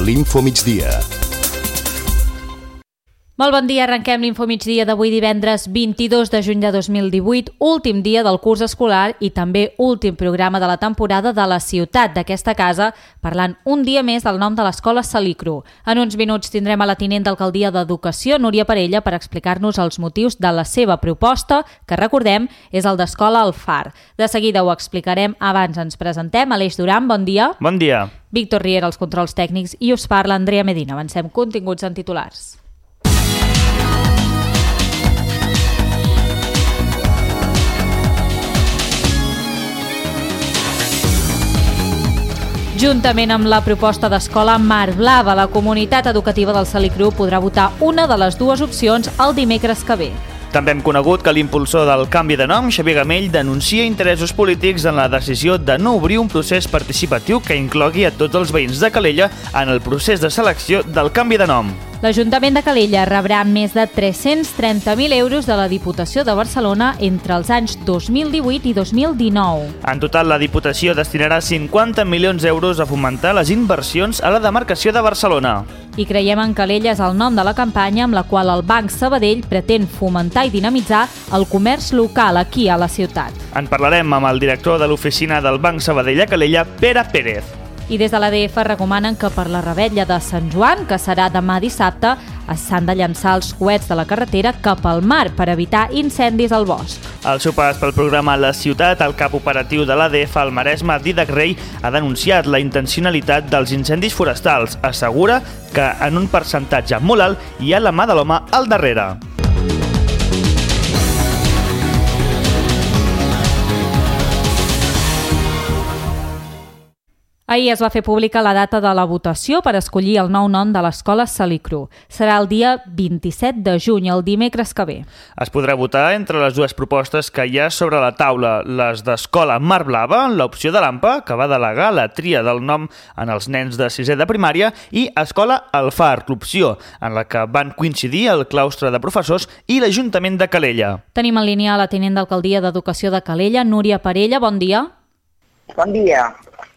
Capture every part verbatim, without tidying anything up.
l'Infomigdia. Molt bon dia, arrenquem l'Infomigdia d'avui divendres vint-i-dos de juny de dos mil divuit, últim dia del curs escolar i també últim programa de la temporada de la ciutat d'aquesta casa, parlant un dia més del nom de l'escola Salicru. En uns minuts tindrem a la tinent d'alcaldia d'Educació, Núria Parella, per explicar-nos els motius de la seva proposta, que recordem és el d'Escola al Far. De seguida ho explicarem, abans ens presentem. Aleix Duran, bon dia. Bon dia. Víctor Riera, els controls tècnics, i us parla Andrea Medina. Avancem continguts en titulars. Juntament amb la proposta d'escola Mar Blava, la comunitat educativa del Salicru podrà votar una de les dues opcions el dimecres que ve. També hem conegut que l'impulsor del canvi de nom, Xavier Gamell, denuncia interessos polítics en la decisió de no obrir un procés participatiu que inclogui a tots els veïns de Calella en el procés de selecció del canvi de nom. L'Ajuntament de Calella rebrà més de tres-cents trenta mil euros de la Diputació de Barcelona entre els anys dos mil divuit i dos mil dinou. En total, la Diputació destinarà cinquanta milions d'euros a fomentar les inversions a la demarcació de Barcelona. I creiem en Calella és el nom de la campanya amb la qual el Banc Sabadell pretén fomentar i dinamitzar el comerç local aquí a la ciutat. En parlarem amb el director de l'oficina del Banc Sabadell a Calella, Pere Pérez. I des de l'A D F recomanen que per la revetlla de Sant Joan, que serà demà dissabte, s'han de llançar els coets de la carretera cap al mar per evitar incendis al bosc. Al seu pas pel programa La Ciutat, el cap operatiu de l'A D F al Maresme, Didac Rey, ha denunciat la intencionalitat dels incendis forestals. Assegura que en un percentatge molt alt hi ha la mà de l'home al darrere. Ahir es va fer pública la data de la votació per escollir el nou nom de l'escola Salicru. Serà el dia vint-i-set de juny, el dimecres que ve. Es podrà votar entre les dues propostes que hi ha sobre la taula, les d'Escola Mar Blava, l'opció de l'A M P A, que va delegar la tria del nom en els nens de sisè de primària, i Escola al Far, l'opció en la que van coincidir el claustre de professors i l'Ajuntament de Calella. Tenim en línia la tinent d'alcaldia d'Educació de Calella, Núria Parella. Bon dia. Bon dia.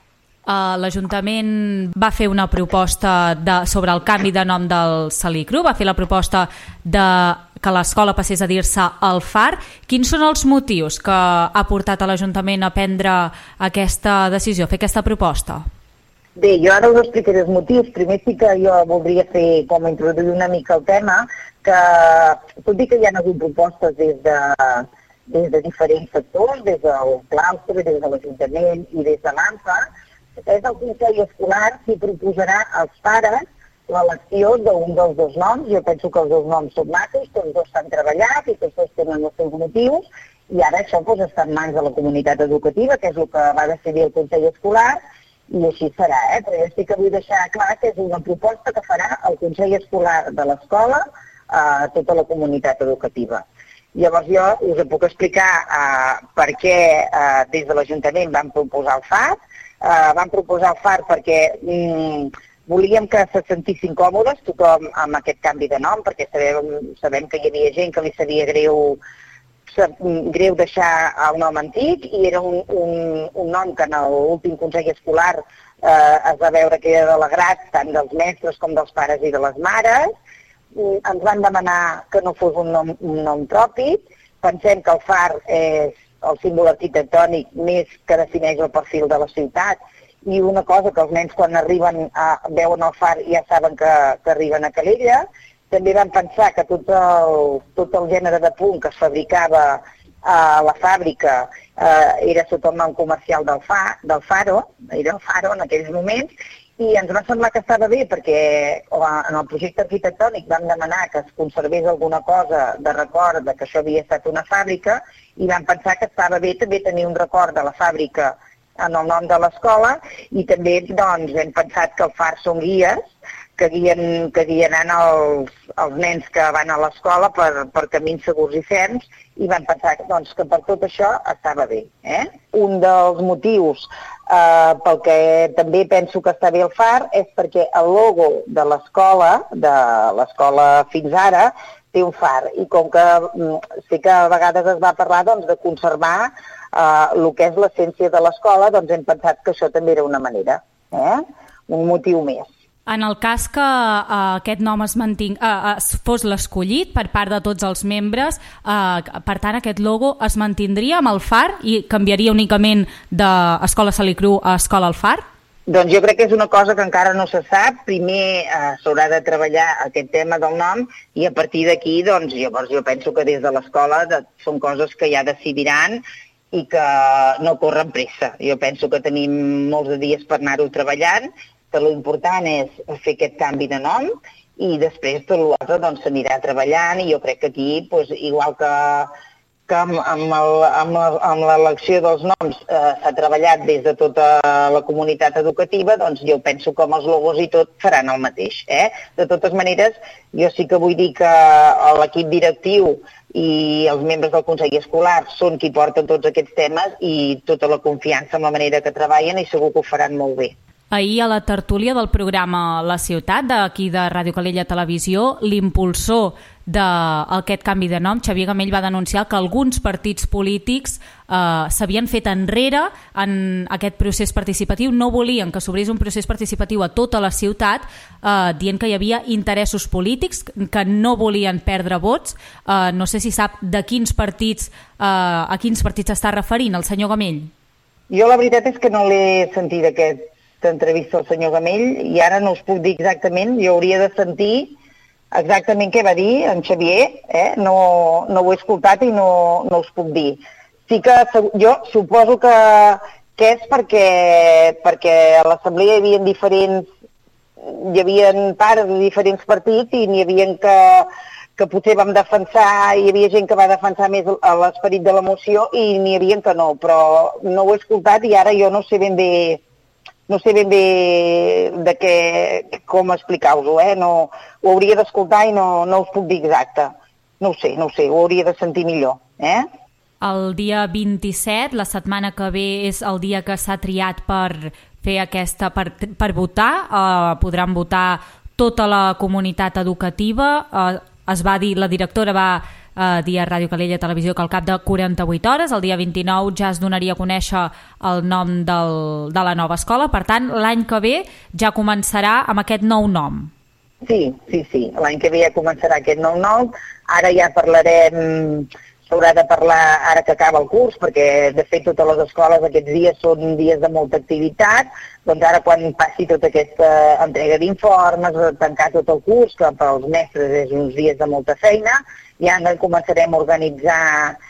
Uh, L'Ajuntament va fer una proposta de, sobre el canvi de nom del Salicru, va fer la proposta de que l'escola passés a dir-se el Far. Quins són els motius que ha portat a l'Ajuntament a prendre aquesta decisió, a fer aquesta proposta? Bé, jo ara us explicaré els motius. Primer sí que jo voldria fer com a introduir una mica el tema, que tot dir que hi ha hagut propostes des de, des de diferents sectors, des del claustre, des de l'Ajuntament i des de l'A M P A. És el Consell Escolar qui proposarà als pares l'elecció d'un dels dos noms. Jo penso que els dos noms són macos, tots dos s'han treballat i tots dos tenen els seus motius, i ara això doncs, està en mans de la comunitat educativa, que és el que va decidir el Consell Escolar, i així serà. Eh? Però jo sí que vull deixar clar que és una proposta que farà el Consell Escolar de l'escola a tota la comunitat educativa. Llavors jo us puc explicar eh, per què eh, des de l'Ajuntament vam proposar el Far. Uh, vam proposar el Far perquè mm, volíem que se sentissin còmodes tothom amb aquest canvi de nom, perquè sabem, sabem que hi havia gent que li sabia greu, greu deixar el nom antic, i era un, un, un nom que en l'últim Consell Escolar uh, es va veure que era de l'agrat tant dels mestres com dels pares i de les mares. Mm, ens van demanar que no fos un nom, un nom propi. Pensem que el Far és el símbol arquitectònic més que defineix el perfil de la ciutat, i una cosa que els nens quan arriben a, veuen el Far ja saben que, que arriben a Calella. També vam pensar que tot el, tot el gènere de punt que es fabricava a la fàbrica eh, era sota el nom comercial del, fa, del Faro, era el Faro en aquells moments, i ens va semblar que estava bé perquè en el projecte arquitectònic vam demanar que es conservés alguna cosa de record de que això havia estat una fàbrica, i vam pensar que estava bé també tenir un record de la fàbrica en el nom de l'escola, i també doncs, hem pensat que el Far són guies que guien, que guiaran els, els nens que van a l'escola per, per camins segurs i ferms, i van pensar doncs, que per tot això estava bé. Eh? Un dels motius eh, pel que també penso que està bé el Far és perquè el logo de l'escola, de l'escola fins ara, té un far, i com que sé que a vegades es va parlar doncs, de conservar eh, el que és l'essència de l'escola, doncs hem pensat que això també era una manera, eh? Un motiu més. En el cas que uh, aquest nom es, manting, uh, es fos l'escollit per part de tots els membres, uh, per tant aquest logo es mantindria amb el Far i canviaria únicament d'Escola Salicru a Escola El Far? Doncs jo crec que és una cosa que encara no se sap. Primer eh, s'haurà de treballar aquest tema del nom i a partir d'aquí, doncs, llavors jo penso que des de l'escola de, són coses que ja decidiran i que no corren pressa. Jo penso que tenim molts de dies per anar-ho treballant, que l'important és fer aquest canvi de nom i després tot l'altre doncs, s'anirà treballant i jo crec que aquí, doncs, igual que, que amb, amb, el, amb, la, amb l'elecció dels noms eh, s'ha treballat des de tota la comunitat educativa, doncs jo penso que amb els logos i tot faran el mateix. Eh? De totes maneres, jo sí que vull dir que l'equip directiu i els membres del Consell Escolar són qui porten tots aquests temes i tota la confiança en la manera que treballen i segur que ho faran molt bé. Ahir a la tertúlia del programa La Ciutat, d'aquí de Ràdio Calella Televisió, l'impulsor d'aquest canvi de nom, Xavier Gamell, va denunciar que alguns partits polítics eh, s'havien fet enrere en aquest procés participatiu, no volien que s'obrís un procés participatiu a tota la ciutat, eh, dient que hi havia interessos polítics, que no volien perdre vots. Eh, no sé si sap de quins partits, eh, a quins partits s'està referint el senyor Gamell. Jo la veritat és que no l'he sentit aquest d'entrevista al senyor Gamell i ara no us puc dir exactament, jo hauria de sentir exactament què va dir en Xavier, eh? no, no ho he escoltat i no, no us puc dir. Sí que jo suposo que, que és perquè, perquè a l'assemblea hi havia diferents, hi havia part de diferents partits i n'hi havia que, que potser vam defensar, hi havia gent que va defensar més l'esperit de la moció i n'hi havia que no, però no ho he escoltat i ara jo no sé ben bé No sé ben bé de què, com explicar-vos-ho, eh? No, ho hauria d'escoltar i no, no us puc dir exacte. No ho sé, no ho sé, ho hauria de sentir millor. Eh? El dia vint-i-set, la setmana que ve, és el dia que s'ha triat per fer aquesta, per, per votar. Eh, podran votar tota la comunitat educativa. Eh, es va dir, la directora va Uh, dia Ràdio Calella Televisió que al cap de quaranta-vuit hores, el dia vint-i-nou, ja es donaria a conèixer el nom del, de la nova escola. Per tant, l'any que ve ja començarà amb aquest nou nom. Sí, sí, sí. L'any que ve ja començarà aquest nou nom. Ara ja parlarem, s'haurà de parlar ara que acaba el curs, perquè de fet totes les escoles aquests dies són dies de molta activitat. Doncs ara quan passi tota aquesta entrega d'informes, tancar tot el curs, que pels mestres és uns dies de molta feina, ja començarem a organitzar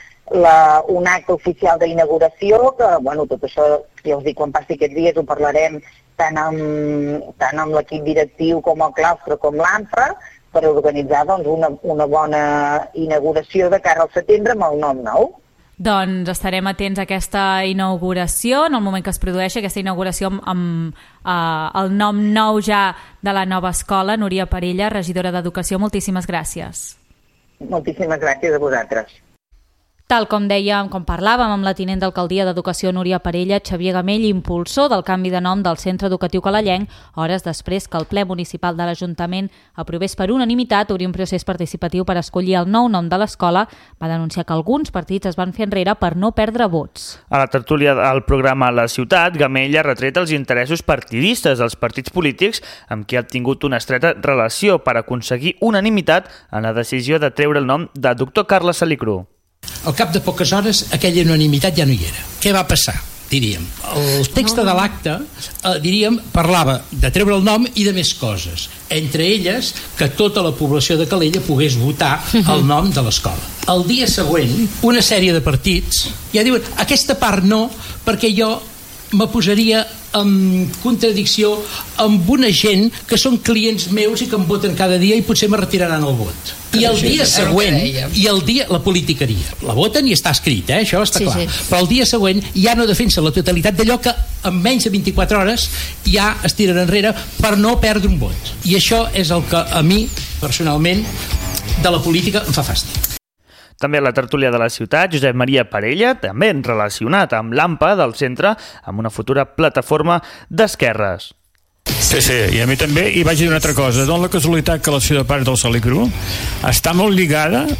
la, un acte oficial d'inauguració, que bueno, tot això, ja us dic, quan passi aquests dies ho parlarem tant amb, tant amb l'equip directiu com el claustre com l'AMPA, per organitzar doncs, una, una bona inauguració de cara al setembre amb el nom nou. Doncs estarem atents a aquesta inauguració, en el moment que es produeixi aquesta inauguració amb, amb uh, el nom nou ja de la nova escola. Núria Parella, regidora d'Educació, moltíssimes gràcies. Moltíssimes gràcies a vosaltres. Tal com dèiem, com parlàvem amb la tinent d'alcaldia d'Educació Núria Parella, Xavier Gamell, impulsor del canvi de nom del Centre Educatiu Calellenc, hores després que el ple municipal de l'Ajuntament aprovés per unanimitat obrir un procés participatiu per escollir el nou nom de l'escola, va denunciar que alguns partits es van fer enrere per no perdre vots. A la tertúlia del programa La Ciutat, Gamell ha retret els interessos partidistes dels partits polítics amb qui ha tingut una estreta relació per aconseguir unanimitat en la decisió de treure el nom de doctor Carles Salicru. Al cap de poques hores aquella unanimitat ja no hi era. Què va passar? Diríem, el text de l'acte eh, diríem, parlava de treure el nom i de més coses, entre elles que tota la població de Calella pogués votar el nom de l'escola. El dia següent, una sèrie de partits ja diuen, aquesta part no, perquè jo me posaria en contradicció amb una gent que són clients meus i que em voten cada dia i potser me retiraran el vot. I el dia següent, i el dia, la politiqueria, la voten i està escrit, eh? Això està clar. Però el dia següent ja no defensa la totalitat d'allò que en menys de vint-i-quatre hores ja es tiren enrere per no perdre un vot. I això és el que a mi, personalment, de la política em fa fàstic. També a la tertúlia de la ciutat, Josep Maria Parella, també relacionat amb l'AMPA del centre, amb una futura plataforma d'esquerres. Sí, sí, i a mi també, i vaig dir una altra cosa, dona la casualitat que la ciutat part del Salicru està molt lligada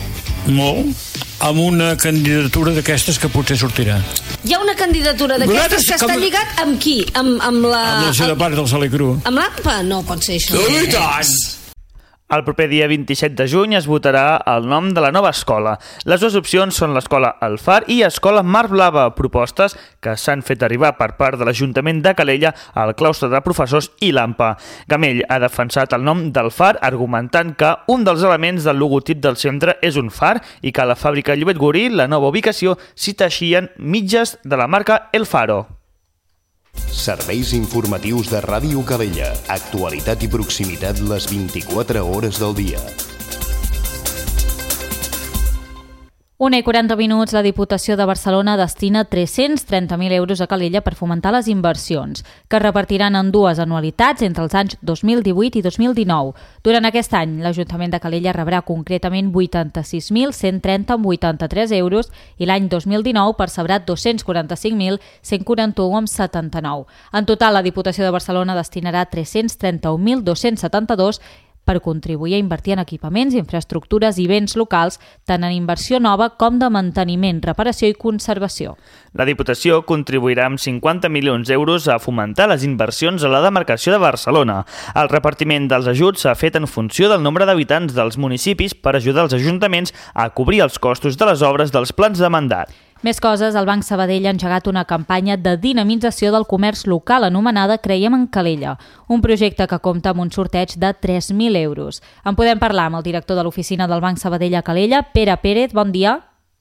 Molt. Amb una candidatura d'aquestes que potser sortirà. Hi ha una candidatura d'aquestes que està lligat amb qui? Amb, amb la... Amb la seva part del Salicru. Amb l'AMPA? No pot ser això. I tant! El proper dia vint-i-set de juny es votarà el nom de la nova escola. Les dues opcions són l'Escola El Far i Escola Mar Blava, propostes que s'han fet arribar per part de l'Ajuntament de Calella al claustre de professors i l'AMPA. Gamell ha defensat el nom del Far argumentant que un dels elements del logotip del centre és un far i que a la fàbrica Llobet Gorí, la nova ubicació, s'hi teixien mitges de la marca El Faro. Serveis informatius de Ràdio Calella. Actualitat i proximitat les vint-i-quatre hores del dia. Una i quaranta minuts, la Diputació de Barcelona destina tres-cents trenta mil euros a Calella per fomentar les inversions, que es repartiran en dues anualitats entre els anys dos mil divuit i dos mil dinou. Durant aquest any, l'Ajuntament de Calella rebrà concretament vuitanta-sis mil cent trenta coma vuitanta-tres euros i l'any dos mil dinou percebrà dos-cents quaranta-cinc mil cent quaranta-u coma setanta-nou. En total, la Diputació de Barcelona destinarà tres-cents trenta-un mil dos-cents setanta-dos per contribuir a invertir en equipaments, infraestructures i béns locals, tant en inversió nova com de manteniment, reparació i conservació. La Diputació contribuirà amb cinquanta milions d'euros a fomentar les inversions a la demarcació de Barcelona. El repartiment dels ajuts s'ha fet en funció del nombre d'habitants dels municipis per ajudar els ajuntaments a cobrir els costos de les obres dels plans de mandat. Més coses, el Banc Sabadell ha engegat una campanya de dinamització del comerç local anomenada Creiem en Calella, un projecte que compta amb un sorteig de tres mil euros. En podem parlar amb el director de l'oficina del Banc Sabadell a Calella, Pere Pérez. Bon dia.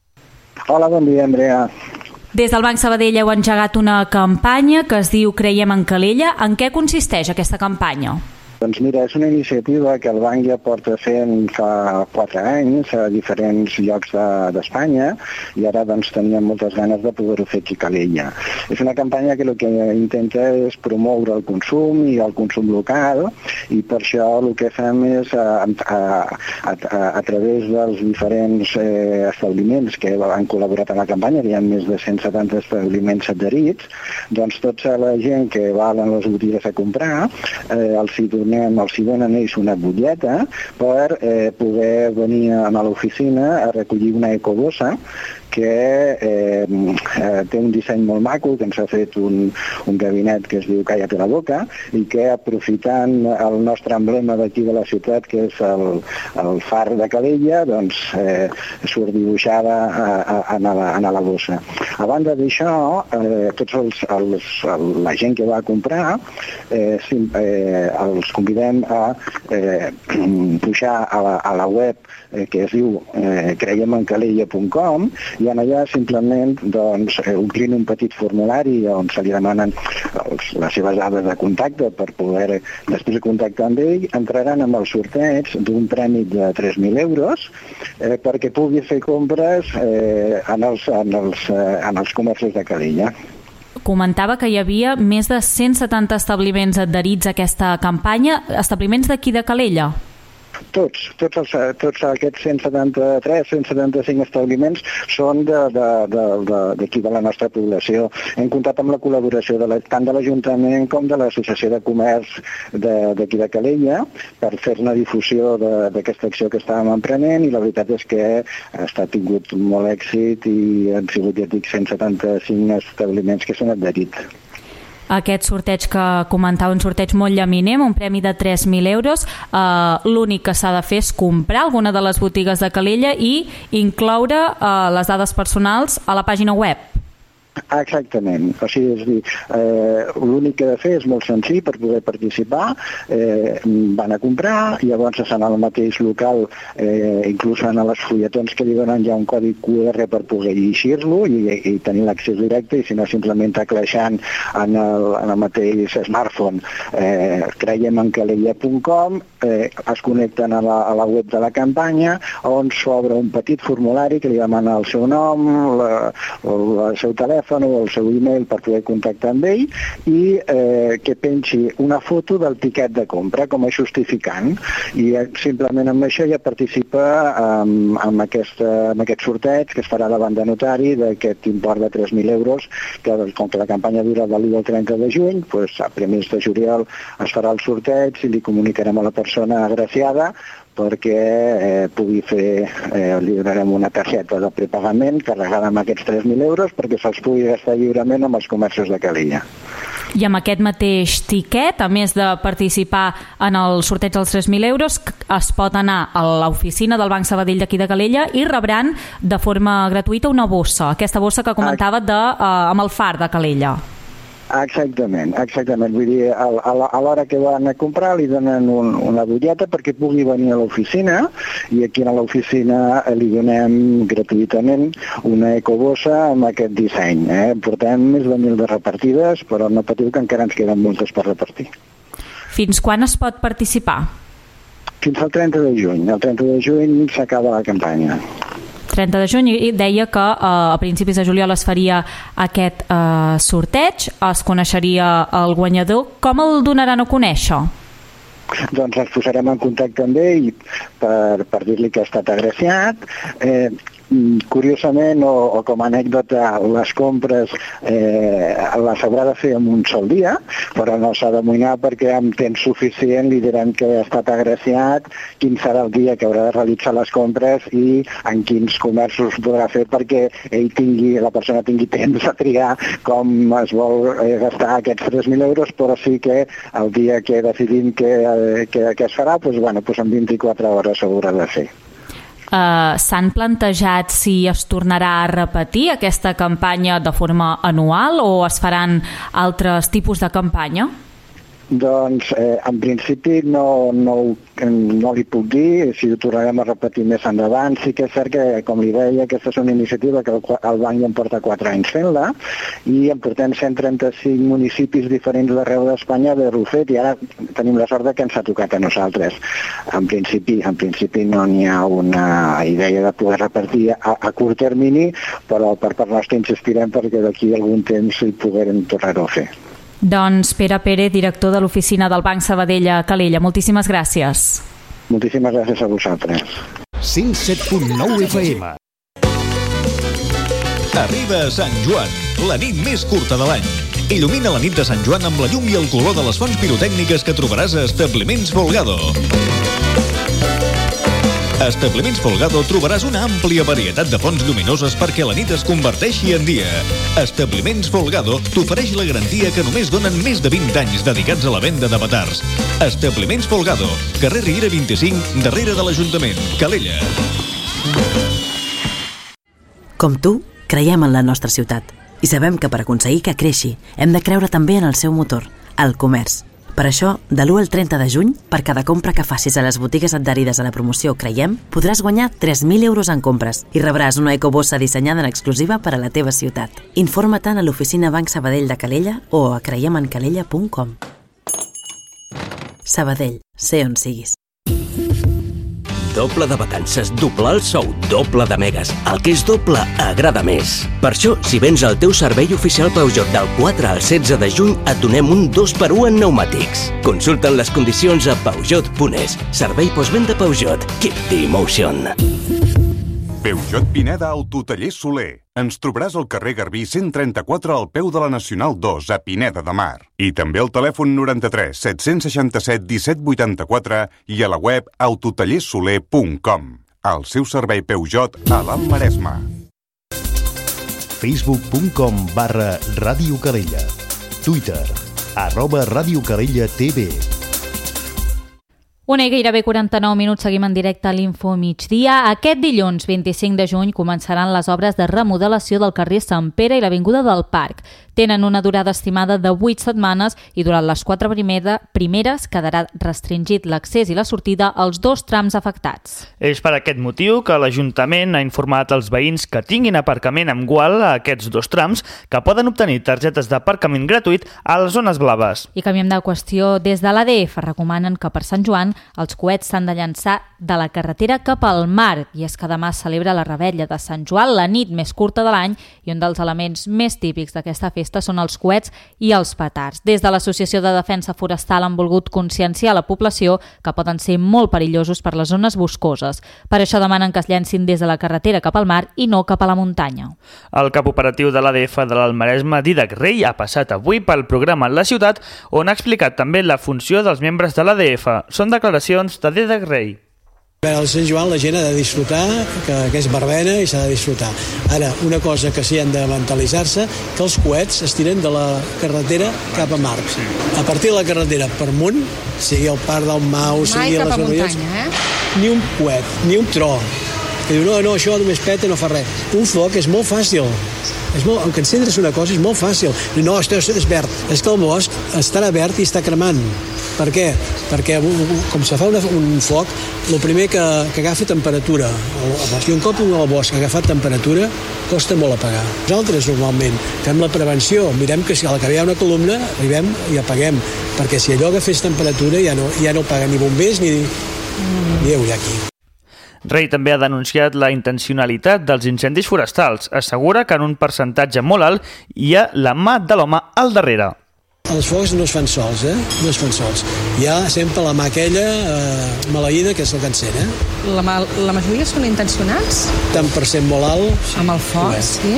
Hola, bon dia, Andrea. Des del Banc Sabadell heu engegat una campanya que es diu Creiem en Calella. En què consisteix aquesta campanya? Doncs mira, és una iniciativa que el banc ja porta fent fa quatre anys a diferents llocs d'Espanya de, i ara doncs teníem moltes ganes de poder-ho fer aquí a Calella. És una campanya que el que intenta és promoure el consum i el consum local i per això el que fem és a, a, a, a, a través dels diferents eh, establiments que han col·laborat en la campanya, que hi ha més de cent setanta establiments adherits, doncs tota la gent que va a les botigues a comprar eh, els hi donem, els hi donen ells una butlleta per eh, poder venir a l'oficina a recollir una ecobossa que eh, eh, té un disseny molt maco, que ens ha fet un, un gabinet que es diu Cállate la boca i que aprofitant el nostre emblema d'aquí de la ciutat, que és el, el far de Calella, doncs eh, surt dibuixada a, a, a, la, a la bossa. A banda d'això, eh, tots els, els, el, la gent que va a comprar eh, sim, eh, els convidem a eh, pujar a la, a la web eh, que es diu eh, creiem en calella punt com i en allà simplement doncs, eh, omplint un petit formulari on se li demanen els, les seves dades de contacte per poder després contactar amb ell, entraran amb el sorteig d'un premi de tres mil euros eh, perquè pugui fer compres eh, en, els, en, els, eh, en els comerços de Calella. Comentava que hi havia més de cent setanta establiments adherits a aquesta campanya. Establiments d'aquí de Calella? Tots, tots, els, tots aquests cent setanta-tres, cent setanta-cinc establiments són d'aquí de, de, de, de la nostra població. Hem comptat amb la col·laboració de la, tant de l'Ajuntament com de l'Associació de Comerç d'aquí de, de Calella per fer una difusió d'aquesta acció que estàvem emprenent i la veritat és que ha estat tingut molt èxit i han sigut, ja dic, cent setanta-cinc establiments que s'han adherit. Aquest sorteig que comentava, un sorteig molt llaminer, un premi de tres mil euros. Uh, l'únic que s'ha de fer és comprar alguna de les botigues de Calella i incloure uh, les dades personals a la pàgina web. Exactament, o sigui, és dir, eh, l'únic que he de fer és molt senzill per poder participar, eh, van a comprar, llavors estan al mateix local, eh, inclús en els fulletons que li donen ja un codi Q R per poder llegir-lo i, i tenir l'accés directe, i si no simplement tecleixant en el, en el mateix smartphone eh, creiem en calella punt com, eh, es connecten a la, a la web de la campanya on s'obre un petit formulari que li demana el seu nom, la, el seu telèfon o el seu e-mail per poder contactar amb ell i eh, que pengi una foto del tiquet de compra com a justificant i eh, simplement amb això ja participa amb, amb, aquesta, amb aquest sorteig que es farà davant de notari d'aquest import de tres mil euros que com que la campanya dura de l'u al trenta de juny, doncs a primers de juliol es farà el sorteig i li comunicarem a la persona agraciada perquè eh, pugui fer, eh, li donarem una targeta de prepagament carregada amb aquests tres mil euros perquè se'ls pugui gastar lliurement amb els comerços de Calella. I amb aquest mateix tiquet, a més de participar en el sorteig dels tres mil euros, es pot anar a l'oficina del Banc Sabadell d'aquí de Calella i rebran de forma gratuïta una bossa, aquesta bossa que comentava de, uh, amb el far de Calella. Exactament, exactament. Vull dir, a, a l'hora que van a comprar li donen un, una butlleta perquè pugui venir a l'oficina i aquí a l'oficina li donem gratuïtament una ecobossa amb aquest disseny. Eh? Portem més de mil de repartides, però no patiu que encara ens queden moltes per repartir. Fins quan es pot participar? Fins al trenta de juny. El trenta de juny s'acaba la campanya. trenta de juny i deia que eh, a principis de juliol es faria aquest eh, sorteig, es coneixeria el guanyador. Com el donaran a conèixer? Doncs ens posarem en contacte amb ell per, per dir-li que ha estat agraciat. Eh, curiosament, o, o com a anècdota, les compres eh, les haurà de fer en un sol dia, però no s'ha d'amoïnar perquè amb temps suficient li direm que ha estat agraciat, quin serà el dia que haurà de realitzar les compres i en quins comerços podrà fer perquè ell tingui, la persona tingui temps a triar com es vol eh, gastar aquests tres mil euros, però sí que el dia que decidim que, eh, que, que es farà, doncs, bueno, doncs en vint-i-quatre hores s'haurà de fer. Uh, s'han plantejat si es tornarà a repetir aquesta campanya de forma anual o es faran altres tipus de campanya? Doncs, eh, en principi no, no, no li puc dir si ho tornarem a repetir més endavant. Sí que és cert que, com li deia, aquesta és una iniciativa que el, el banc ja en porta quatre anys fent-la i en portem cent trenta-cinc municipis diferents d'arreu d'Espanya d'haver-ho fet i ara tenim la sort que ens ha tocat a nosaltres. En principi, en principi no n'hi ha una idea de poder repartir a, a curt termini, però per part nostra insistirem perquè d'aquí algun temps hi puguem tornar-ho a fer. Doncs Pere Pérez, director de l'oficina del Banc Sabadell a Calella, moltíssimes gràcies. Moltíssimes gràcies a vosaltres. cent set punt nou F M. Arriba a Sant Joan, la nit més curta de l'any. Il·lumina la nit de Sant Joan amb la llum i el color de les fonts pirotècniques que trobaràs a Establiments Folgado. A Establiments Folgado trobaràs una àmplia varietat de fonts lluminoses perquè la nit es converteixi en dia. Establiments Folgado t'ofereix la garantia que només donen més de vint anys dedicats a la venda de petards. Establiments Folgado, carrer Riera vint-i-cinc, darrere de l'Ajuntament, Calella. Com tu, creiem en la nostra ciutat i sabem que per aconseguir que creixi hem de creure també en el seu motor, el comerç. Per això, de l'u al trenta de juny, per cada compra que facis a les botigues adherides a la promoció Creiem, podràs guanyar tres mil euros en compres i rebràs una ecobossa dissenyada en exclusiva per a la teva ciutat. Informa-te'n a l'oficina Banc Sabadell de Calella o a creiem en calella punt com. Sabadell, sé on siguis. Doble de vacances, doble el sou, doble de megas. El que és doble agrada més. Per això, si vens al teu servei oficial Peugeot del quatre al setze de juny, et donem un dos per u en pneumàtics. Consulta'n les condicions a peugeot punt es. Servei postvenda Peugeot. Keep the emotion. Peugeot Pineda Autotaller Soler. Ens trobaràs al carrer Garbí cent trenta-quatre al peu de la Nacional dos a Pineda de Mar. I també al telèfon noranta-tres set-cents seixanta-set disset vuitanta-quatre i a la web autotallersoler punt com. El seu servei Peugeot a l'Alt Maresme. facebook punt com barra Ràdio Calella. Twitter, arroba Ràdio Calella T V. Una i gairebé quaranta-nou minuts, seguim en directe a l'Info Migdia. Aquest dilluns vint-i-cinc de juny començaran les obres de remodelació del carrer Sant Pere i l'Avinguda del Parc. Tenen una durada estimada de vuit setmanes i durant les quatre primera, primeres quedarà restringit l'accés i la sortida als dos trams afectats. És per aquest motiu que l'Ajuntament ha informat als veïns que tinguin aparcament amb gual a aquests dos trams que poden obtenir targetes d'aparcament gratuït a les zones blaves. I canviem de qüestió. Des de l'A D F recomanen que per Sant Joan els coets s'han de llançar de la carretera cap al mar, i és que demà es celebra la Revetlla de Sant Joan, la nit més curta de l'any, i un dels elements més típics d'aquesta festa són els coets i els petards. Des de l'Associació de Defensa Forestal han volgut conscienciar la població que poden ser molt perillosos per les zones boscoses. Per això demanen que es llancin des de la carretera cap al mar i no cap a la muntanya. El cap operatiu de l'A D F de l'Alt Maresme, Dídac Rey, ha passat avui pel programa La Ciutat, on ha explicat també la funció dels membres de l'A D F. Són declaracions de Dídac Rey. A Sant Joan la gent ha de disfrutar, que, que és verbena i s'ha de disfrutar. Ara, una cosa que sí han de mentalitzar-se, que els coets es tiren de la carretera cap a Marc. Sí. A partir de la carretera per amunt, sigui el Parc del Mau, sigui a les Orelles, eh? ni un coet, ni un tro. Que diu, no, no, això només peta, no fa res. Un foc és molt fàcil. És molt, aunque encendre's una cosa és molt fàcil. No, això és verd. És que el bosc estarà verd i està cremant. Per què? Perquè com se fa una, un foc, el primer que, que agafa temperatura. El, el, I un cop el bosc ha agafat temperatura, costa molt apagar. Nosaltres normalment fem la prevenció, mirem que si a la que hi ha una columna arribem i apaguem, perquè si allò agafés temperatura ja no, ja no paga ni bombers ni, ni Déu ja aquí. Rei també ha denunciat la intencionalitat dels incendis forestals. Assegura que en un percentatge molt alt hi ha la mà de l'home al darrere. Els focs no es fan sols, eh? No es fan sols. Hi ha sempre la mà aquella eh, maleïda que és el que encén, eh? La, la majoria són intencionals? Tant per cent molt alt. Amb el foc, sí.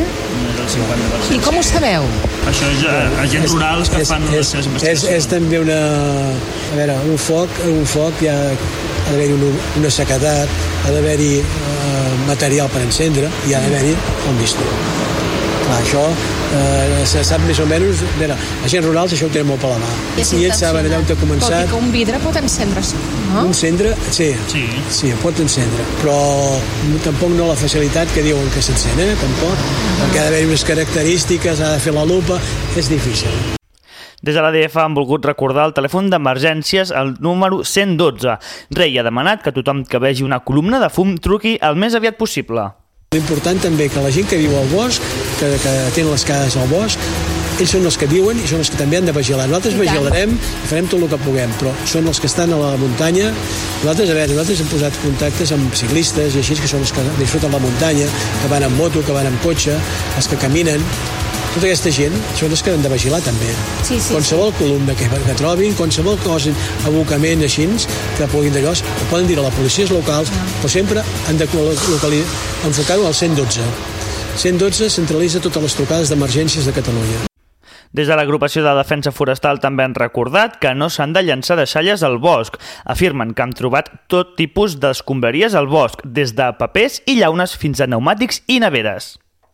sí. I com ho sabeu? Això és eh, agents rurals que és, fan és, les seves investigacions. És, és també una... A veure, un foc, un foc hi ha, ha d'haver-hi una, una sequedat, ha d'haver-hi eh, material per encendre i ha d'haver-hi un bistó. Clar, això eh, se sap més o menys... Mira, agents rurals això ho tenen molt per la mà. I, I ells saben allà on ha començat... Vol dir que un vidre pot encendre-se, no? Un cendre, sí, sí, sí, pot encendre, però tampoc no la facilitat que diuen que s'encén, eh? Tampoc, uh-huh. Perquè ha d'haver unes característiques, ha de fer la lupa, és difícil. Des de l'A D F han volgut recordar el telèfon d'emergències al número cent dotze. Rei ha demanat que tothom que vegi una columna de fum truqui el més aviat possible. L'important també que la gent que viu al bosc, que, que tenen les cases al bosc, ells són els que viuen i són els que també han de vigilar. Nosaltres vigilarem i farem tot el que puguem, però són els que estan a la muntanya. Nosaltres, a veure, nosaltres hem posat contactes amb ciclistes i així, que són els que disfruten la muntanya, que van en moto, que van en cotxe, els que caminen. Tota aquesta gent són els que han de vigilar també. Sí, sí, qualsevol sí. columna que, que trobin, qualsevol cosa, abocament així, que puguin d'allò, ho poden dir a les policies locals, no. Però sempre han de enfocar-ho al cent dotze. cent dotze centralitza totes les trucades d'emergències de Catalunya. Des de l'agrupació de defensa forestal també han recordat que no s'han de llançar deixalles al bosc. Afirmen que han trobat tot tipus d'escombraries al bosc, des de papers i llaunes fins a pneumàtics i neveres.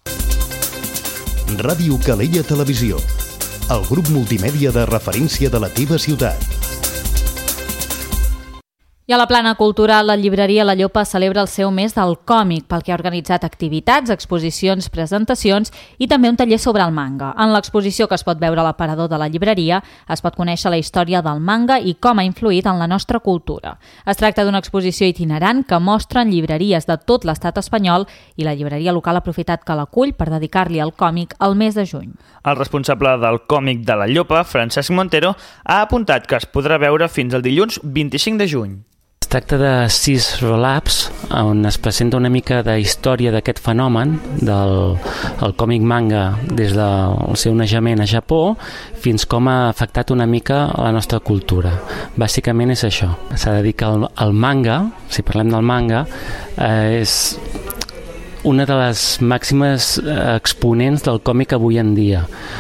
Ràdio Calella Televisió, el grup multimèdia de referència de la teva ciutat. I a la plana cultural, la llibreria La Llopa celebra el seu mes del còmic, pel que ha organitzat activitats, exposicions, presentacions i també un taller sobre el manga. En l'exposició que es pot veure a l'aparador de la llibreria es pot conèixer la història del manga i com ha influït en la nostra cultura. Es tracta d'una exposició itinerant que mostra en llibreries de tot l'estat espanyol i la llibreria local ha aprofitat que l'acull per dedicar-li el còmic al mes de juny. El responsable del còmic de La Llopa, Francesc Montero, ha apuntat que es podrà veure fins al dilluns vint-i-cinc de juny. Es tracta de sis roll-ups on es presenta una mica de història d'aquest fenomen del el còmic manga des del seu naixement a Japó fins com ha afectat una mica la nostra cultura. Bàsicament és això. S'ha de dir que el, el manga, si parlem del manga, eh, és una de les màximes exponents del còmic avui en dia,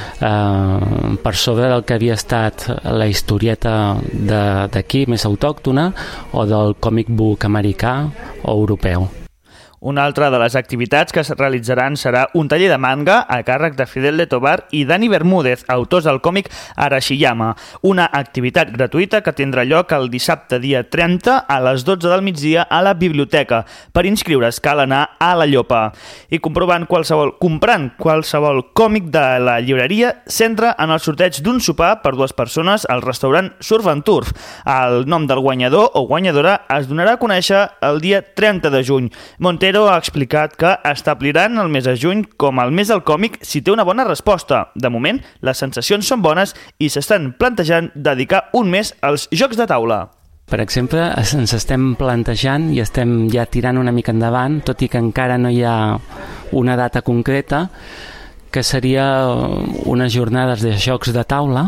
eh, per sobre del que havia estat la historieta d'aquí, més autòctona, o del còmic book americà o europeu. Una altra de les activitats que es realitzaran serà un taller de manga a càrrec de Fidel de Tobar i Dani Bermúdez, autors del còmic Arashiyama, una activitat gratuïta que tindrà lloc el dissabte dia trenta a les dotze del migdia a la biblioteca. Per inscriure's cal anar a La Llopa. I comprovant qualsevol, comprant qualsevol còmic de la llibreria s'entra en el sorteig d'un sopar per dues persones al restaurant Surf and Turf. El nom del guanyador o guanyadora es donarà a conèixer el dia trenta de juny. Montero ha explicat que establiran el mes de juny com el mes del còmic si té una bona resposta. De moment, les sensacions són bones i s'estan plantejant dedicar un mes als jocs de taula. Per exemple, ens estem plantejant i estem ja tirant una mica endavant, tot i que encara no hi ha una data concreta, que seria unes jornades de jocs de taula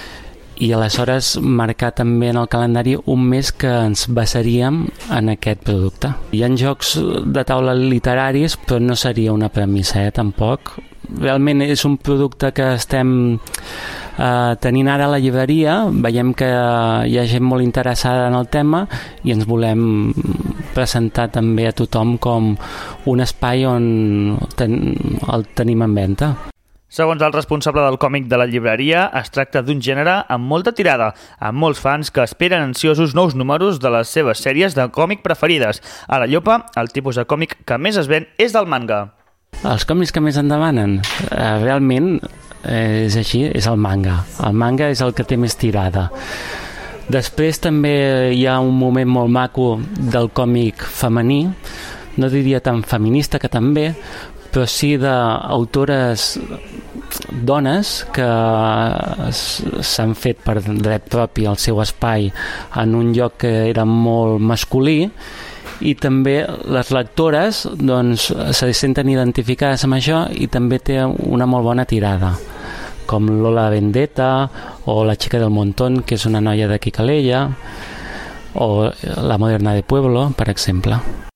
i aleshores marcar també en el calendari un mes que ens basaríem en aquest producte. Hi ha jocs de taula literaris, però no seria una premissa, eh, tampoc. Realment és un producte que estem eh, tenint ara a la llibreria, veiem que hi ha gent molt interessada en el tema i ens volem presentar també a tothom com un espai on ten, el tenim en venda. Segons el responsable del còmic de la llibreria, es tracta d'un gènere amb molta tirada, amb molts fans que esperen ansiosos nous números de les seves sèries de còmic preferides. A la Llopa, el tipus de còmic que més es ven és del manga. Els còmics que més en demanen? Eh, realment eh, és així, és el manga. El manga és el que té més tirada. Després també hi ha un moment molt maco del còmic femení, no diria tan feminista que també, però sí d'autores dones que s'han fet per dret propi el seu espai en un lloc que era molt masculí, i també les lectores doncs, se senten identificades amb això i també té una molt bona tirada, com Lola Vendetta o La chica del montón, que és una noia d'aquí Calella, o La moderna de Pueblo, per exemple.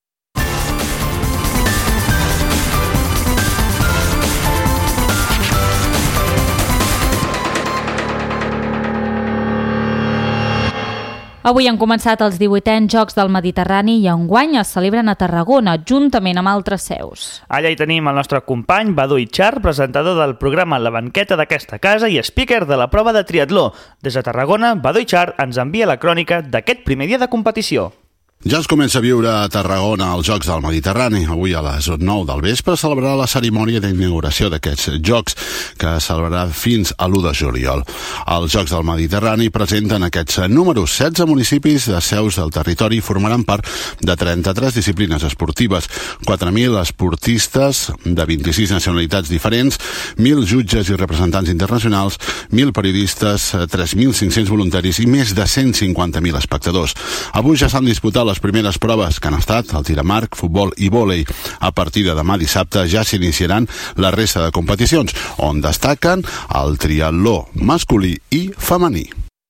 Avui han començat els divuitens Jocs del Mediterrani i enguany es celebren a Tarragona, juntament amb altres seus. Allà hi tenim el nostre company Badu Itxar, presentador del programa La Banqueta d'aquesta casa i speaker de la prova de triatló. Des de Tarragona, Badu Itxar ens envia la crònica d'aquest primer dia de competició. Ja es comença a viure a Tarragona els Jocs del Mediterrani. Avui a les nou del vespre celebrarà la cerimònia d'inauguració d'aquests Jocs, que es celebrarà fins a l'u de juliol. Els Jocs del Mediterrani presenten aquests números. setze municipis de seus del territori formaran part de trenta-tres disciplines esportives, quatre mil esportistes de vint-i-sis nacionalitats diferents, mil jutges i representants internacionals, mil periodistes, tres mil cinc-cents voluntaris i més de cent cinquanta mil espectadors. Avui ja s'han disputat les primeres proves que han estat el tir amb arc, futbol i vòlei. A partir de demà dissabte ja s'iniciaran la resta de competicions, on destaquen el triatló masculí i femení.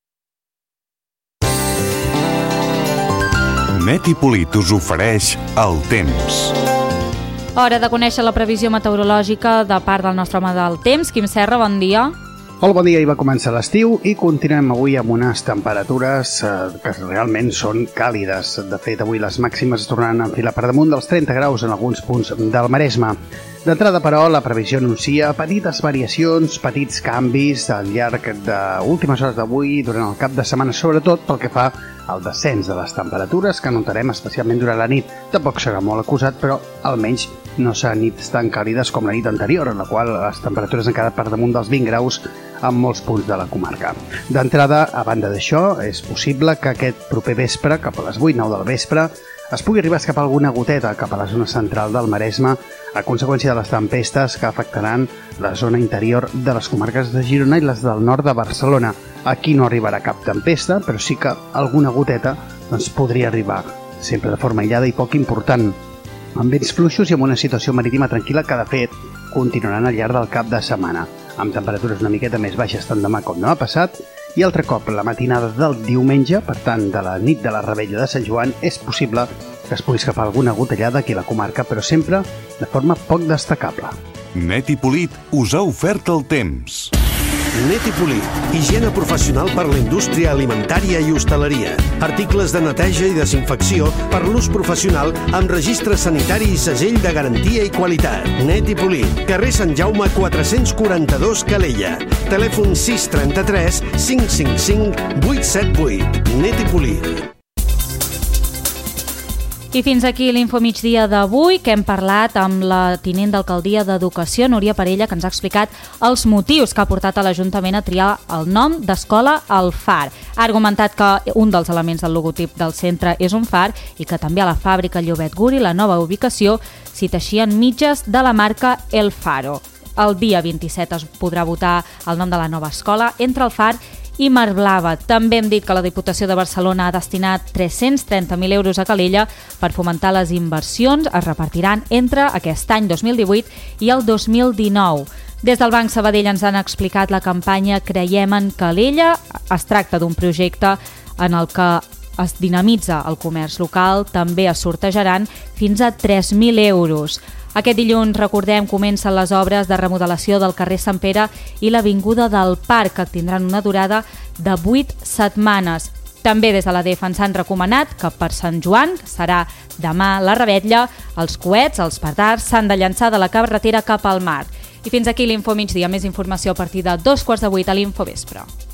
Neti Polit us ofereix el temps. Hora de conèixer la previsió meteorològica de part del nostre home del temps. Quim Serra, bon dia. Hola, bon dia. Hi va començar l'estiu i continuem avui amb unes temperatures eh, que realment són càlides. De fet, avui les màximes es tornaran a enfilar per damunt dels trenta graus en alguns punts del Maresme. D'entrada, però, la previsió anuncia petites variacions, petits canvis al llarg de últimes hores d'avui durant el cap de setmana, sobretot pel que fa al descens de les temperatures que notarem especialment durant la nit. Tampoc serà molt acusat, però almenys no seran nits tan càlides com la nit anterior, en la qual les temperatures han quedat per damunt dels vint graus en molts punts de la comarca. D'entrada, a banda d'això, és possible que aquest proper vespre, cap a les vuit nou del vespre, es pugui arribar a escapar alguna goteta cap a la zona central del Maresme a conseqüència de les tempestes que afectaran la zona interior de les comarques de Girona i les del nord de Barcelona. Aquí no arribarà cap tempesta, però sí que alguna goteta doncs, podria arribar, sempre de forma aïllada i poc important, amb vents fluixos i amb una situació marítima tranquil·la que, de fet, continuaran al llarg del cap de setmana, amb temperatures una miqueta més baixes tant demà com demà passat, i altre cop la matinada del diumenge, per tant, de la nit de la Revetlla de Sant Joan, és possible que es pugui escapar alguna gotellada aquí a la comarca, però sempre de forma poc destacable. Neti Polit us ha ofert el temps. Neti Polit, higiene professional per la indústria alimentària i hostaleria. Articles de neteja i desinfecció per l'ús professional amb registre sanitari i segell de garantia i qualitat. Neti Polit, carrer Sant Jaume quatre-cents quaranta-dos Calella. Telèfon sis trenta-tres cinc cinc cinc vuit set vuit. Neti Polit. I fins aquí l'Info Migdia d'avui, que hem parlat amb la tinent d'alcaldia d'Educació, Núria Parella, que ens ha explicat els motius que ha portat a l'Ajuntament a triar el nom d'Escola El Far. Ha argumentat que un dels elements del logotip del centre és un far i que també a la fàbrica Llobet Guri, la nova ubicació, s'hi teixien mitges de la marca El Faro. El dia vint-i-set es podrà votar el nom de la nova escola entre El Far i Mar Blava. També hem dit que la Diputació de Barcelona ha destinat tres-cents trenta mil euros a Calella per fomentar les inversions. Es repartiran entre aquest any dos mil divuit i el dos mil dinou. Des del Banc Sabadell ens han explicat la campanya Creiem en Calella. Es tracta d'un projecte en el que es dinamitza el comerç local. També es sortejaran fins a tres mil euros. Aquest dilluns, recordem, comencen les obres de remodelació del carrer Sant Pere i l'Avinguda del Parc, que tindran una durada de vuit setmanes. També des de la D F ens han recomanat que per Sant Joan, que serà demà la Revetlla, els coets, els petards, s'han de llançar de la carretera cap al mar. I fins aquí l'Info Migdia. Més informació a partir de dos quarts de vuit a l'Infovespre.